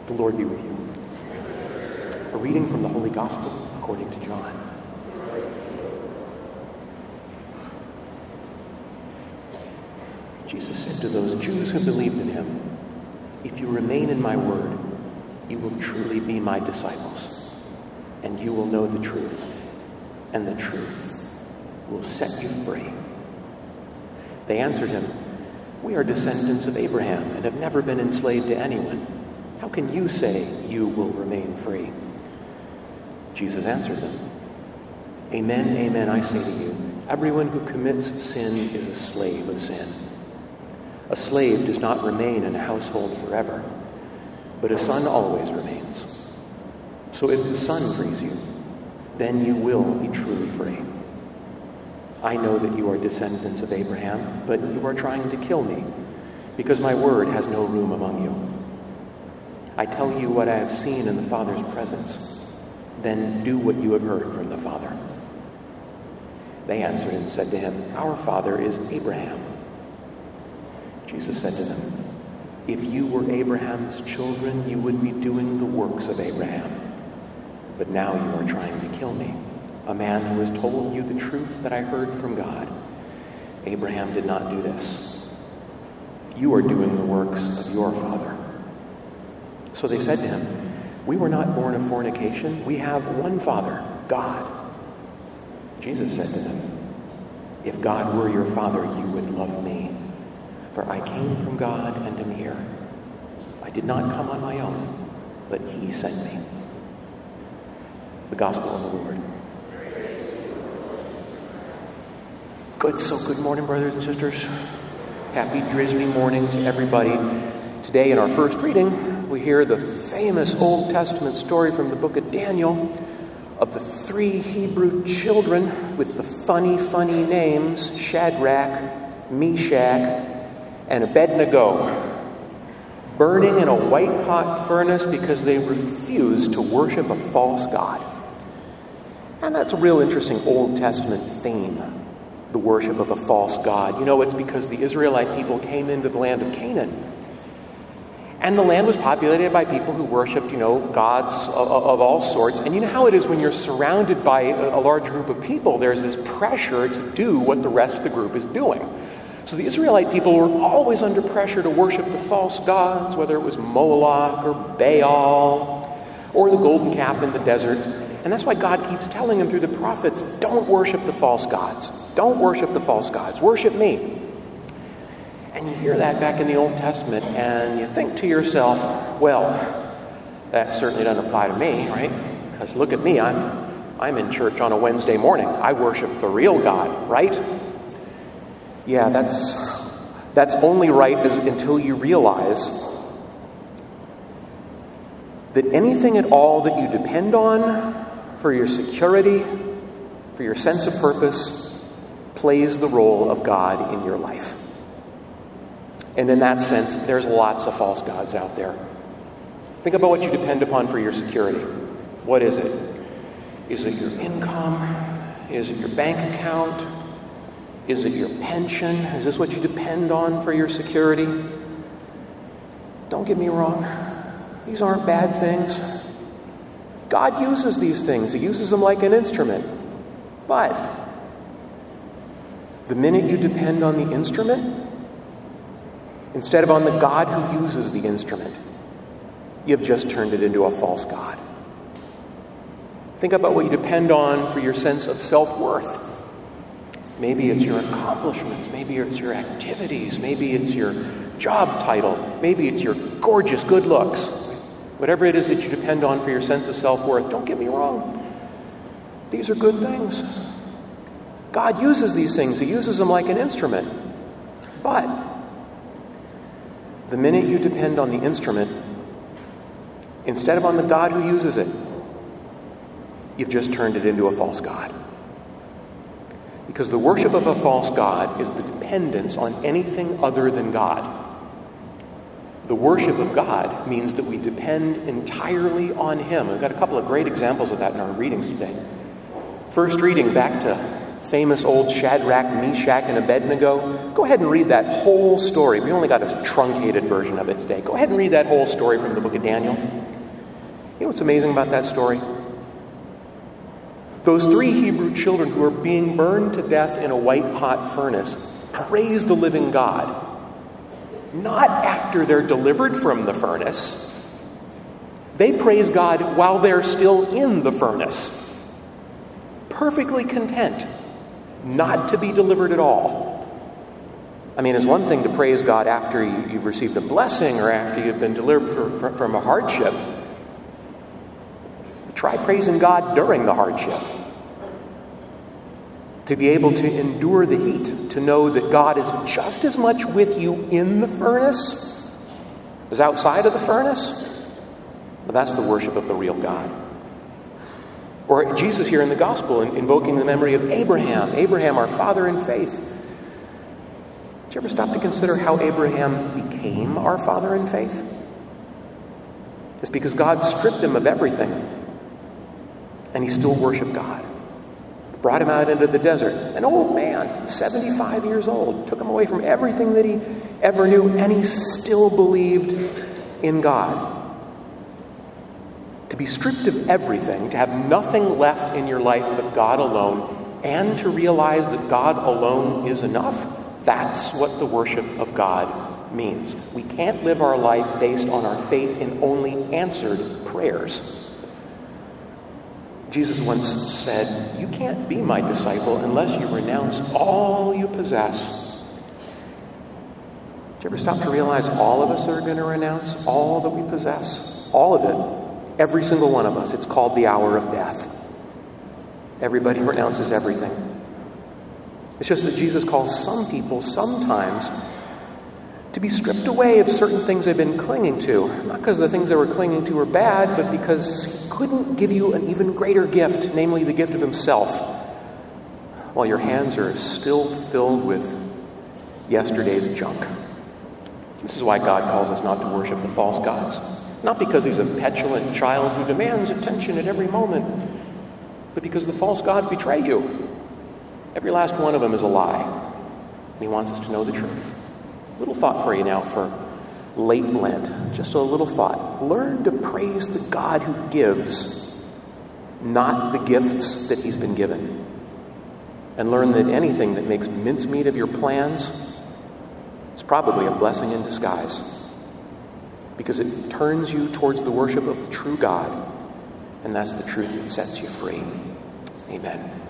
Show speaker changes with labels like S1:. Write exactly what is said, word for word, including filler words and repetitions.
S1: The Lord be with you. A reading from the Holy Gospel according to John. Jesus said to those Jews who believed in him, "If you remain in my word, you will truly be my disciples, and you will know the truth, and the truth will set you free." They answered him, "We are descendants of Abraham and have never been enslaved to anyone. How can you say you will remain free?" Jesus answered them, "Amen, amen, I say to you, everyone who commits sin is a slave of sin. A slave does not remain in a household forever, but a son always remains. So if the Son frees you, then you will be truly free. I know that you are descendants of Abraham, but you are trying to kill me, because my word has no room among you. I tell you what I have seen in the Father's presence. Then do what you have heard from the Father." They answered and said to him, "Our father is Abraham." Jesus said to them, "If you were Abraham's children, you would be doing the works of Abraham. But now you are trying to kill me, a man who has told you the truth that I heard from God. Abraham did not do this. You are doing the works of your father." So they said to him, "We were not born of fornication. We have one Father, God." Jesus said to them, "If God were your father, you would love me, for I came from God and am here. I did not come on my own, but he sent me." The Gospel of the Lord. Good, so good morning, brothers and sisters. Happy drizzly morning to everybody. Today in our first reading, we hear the famous Old Testament story from the book of Daniel of the three Hebrew children with the funny, funny names Shadrach, Meshach, and Abednego, burning in a white-hot furnace because they refused to worship a false god. And that's a real interesting Old Testament theme, the worship of a false god. You know, it's because the Israelite people came into the land of Canaan. And the land was populated by people who worshipped, you know, gods of, of all sorts. And you know how it is when you're surrounded by a, a large group of people, there's this pressure to do what the rest of the group is doing. So the Israelite people were always under pressure to worship the false gods, whether it was Moloch or Baal or the golden calf in the desert. And that's why God keeps telling them through the prophets, don't worship the false gods. Don't worship the false gods. Worship me. And you hear that back in the Old Testament, and you think to yourself, well, that certainly doesn't apply to me, right? Because look at me, I'm I'm in church on a Wednesday morning. I worship the real God, right? Yeah, that's that's only right as, until you realize that anything at all that you depend on for your security, for your sense of purpose, plays the role of God in your life. And in that sense, there's lots of false gods out there. Think about what you depend upon for your security. What is it? Is it your income? Is it your bank account? Is it your pension? Is this what you depend on for your security? Don't get me wrong. These aren't bad things. God uses these things. He uses them like an instrument. But the minute you depend on the instrument, instead of on the God who uses the instrument, you've just turned it into a false god. Think about what you depend on for your sense of self-worth. Maybe it's your accomplishments. Maybe it's your activities. Maybe it's your job title. Maybe it's your gorgeous good looks. Whatever it is that you depend on for your sense of self-worth, don't get me wrong. These are good things. God uses these things. He uses them like an instrument. But the minute you depend on the instrument, instead of on the God who uses it, you've just turned it into a false god. Because the worship of a false god is the dependence on anything other than God. The worship of God means that we depend entirely on him. We've got a couple of great examples of that in our readings today. First reading back to famous old Shadrach, Meshach, and Abednego. Go ahead and read that whole story. We only got a truncated version of it today. Go ahead and read that whole story from the book of Daniel. You know what's amazing about that story? Those three Hebrew children who are being burned to death in a white hot furnace praise the living God. Not after they're delivered from the furnace. They praise God while they're still in the furnace. Perfectly content not to be delivered at all. I mean, it's one thing to praise God after you, you've received a blessing or after you've been delivered for, for, from a hardship. Try praising God during the hardship. To be able to endure the heat, to know that God is just as much with you in the furnace as outside of the furnace. Well, that's the worship of the real God. Or Jesus here in the gospel, invoking the memory of Abraham. Abraham, our father in faith. Did you ever stop to consider how Abraham became our father in faith? It's because God stripped him of everything. And he still worshiped God. Brought him out into the desert. An old man, seventy-five years old. Took him away from everything that he ever knew. And he still believed in God. To be stripped of everything, to have nothing left in your life but God alone, and to realize that God alone is enough, that's what the worship of God means. We can't live our life based on our faith in only answered prayers. Jesus once said, "You can't be my disciple unless you renounce all you possess." Did you ever stop to realize all of us are going to renounce all that we possess? All of it. Every single one of us. It's called the hour of death. Everybody renounces everything. It's just that Jesus calls some people sometimes to be stripped away of certain things they've been clinging to. Not because the things they were clinging to were bad, but because he couldn't give you an even greater gift, namely the gift of himself, while your hands are still filled with yesterday's junk. This is why God calls us not to worship the false gods. Not because he's a petulant child who demands attention at every moment, but because the false gods betray you. Every last one of them is a lie. And he wants us to know the truth. Little thought for you now for late Lent. Just a little thought. Learn to praise the God who gives, not the gifts that he's been given. And learn that anything that makes mincemeat of your plans is probably a blessing in disguise. Because it turns you towards the worship of the true God. And that's the truth that sets you free. Amen.